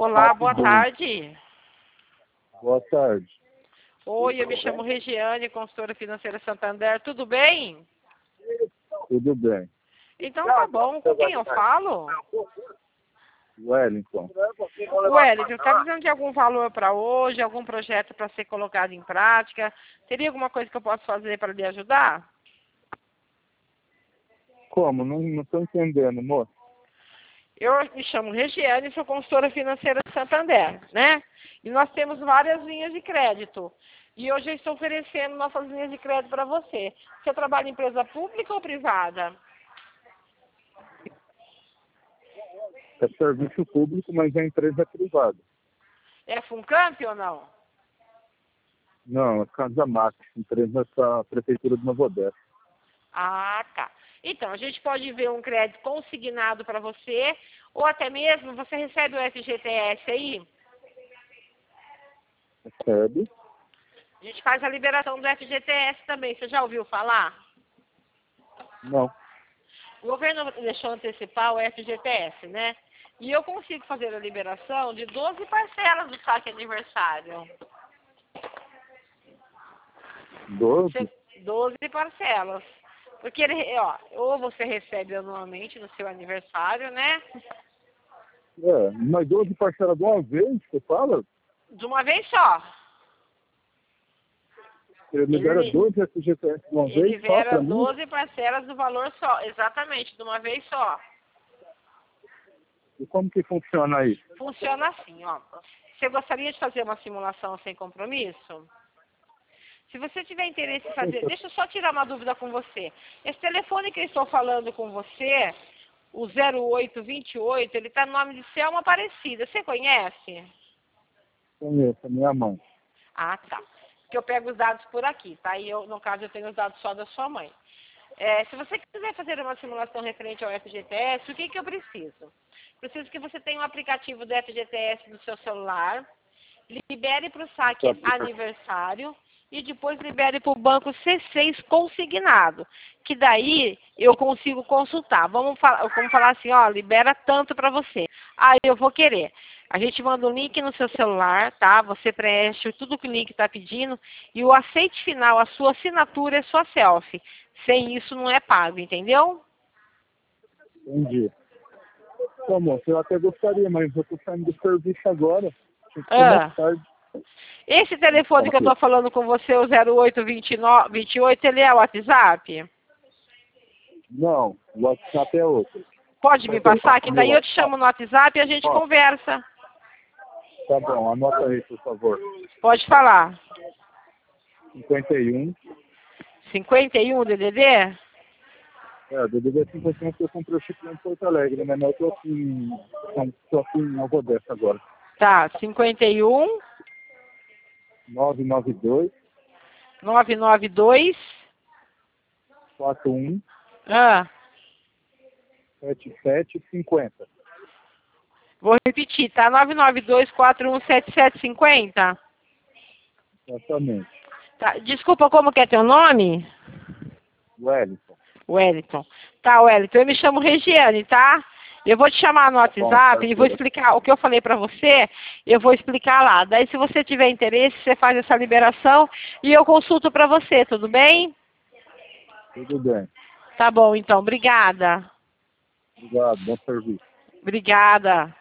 Olá, boa tarde. Boa tarde. Oi, eu me chamo Regiane, consultora financeira Santander. Tudo bem? Tudo bem. Então tá bom. Com quem eu falo? Wellington. Wellington, está precisando de algum valor para hoje, algum projeto para ser colocado em prática? Teria alguma coisa que eu possa fazer para lhe ajudar? Como? Não estou entendendo, moço. Eu me chamo Regiane, sou consultora financeira de Santander, né? E nós temos várias linhas de crédito. E hoje eu estou oferecendo nossas linhas de crédito para você. Você trabalha em empresa pública ou privada? É serviço público, mas a empresa é privada. É Funcamp ou não? Não, é Casa Max, empresa da Prefeitura de Nova Odessa. Ah, tá. Então, a gente pode ver um crédito consignado para você, ou até mesmo você recebe o FGTS aí? Recebe? A gente faz a liberação do FGTS também. Você já ouviu falar? Não. O governo deixou antecipar o FGTS, né? E eu consigo fazer a liberação de 12 parcelas do saque aniversário. 12? 12 parcelas. Porque ele, ó, ou você recebe anualmente no seu aniversário, né? É, mas 12 parcelas de uma vez, você fala? De uma vez só. Você libera 12 FGTS de uma Ele vez só libera para mim? 12 parcelas do valor só. Exatamente, de uma vez só. E como que funciona isso? Funciona assim, ó. Você gostaria de fazer uma simulação sem compromisso? Se você tiver interesse em fazer, deixa eu só tirar uma dúvida com você. Esse telefone que eu estou falando com você, o 0828, ele está no nome de Selma Aparecida. Você conhece? Conheço, a minha mãe. Ah, tá. Que eu pego os dados por aqui, tá? E eu, no caso, eu tenho os dados só da sua mãe. Se você quiser fazer uma simulação referente ao FGTS, o que eu preciso? Preciso que você tenha um aplicativo do FGTS no seu celular, libere para o saque aniversário e depois libere para o banco C6 consignado, que daí eu consigo consultar. Vamos falar assim, ó, libera tanto para você. Aí eu vou querer. A gente manda um link no seu celular, tá? Você preenche tudo que o link está pedindo e o aceite final, a sua assinatura é sua selfie. Sem isso não é pago, entendeu? Entendi. Bom, moço, eu até gostaria, mas eu estou saindo do serviço agora. Tinha que ser Ah. mais tarde. Esse telefone que eu estou falando com você, o 0828, ele é o WhatsApp? Não, o WhatsApp é outro. Pode me passar, que daí eu te chamo no WhatsApp e a gente conversa. Tá bom, anota aí, por favor. Pode falar. 51. 51, DDD? DDD é 51 que eu comprei o chip lá em Porto Alegre, né? Mas eu tô aqui em Nova Odessa agora. Tá, 51 992 992 41 ah, 7750. vou repetir, tá? 992417750? Exatamente. Tá, desculpa, como que é teu nome? Wellington. Wellington. Tá, Wellington, eu me chamo Regiane, tá? Eu vou te chamar no WhatsApp e vou explicar o que eu falei pra você, eu vou explicar lá. Daí, se você tiver interesse, você faz essa liberação e eu consulto pra você, tudo bem? Tudo bem. Tá bom, então. Obrigada. Obrigado, bom serviço. Obrigada.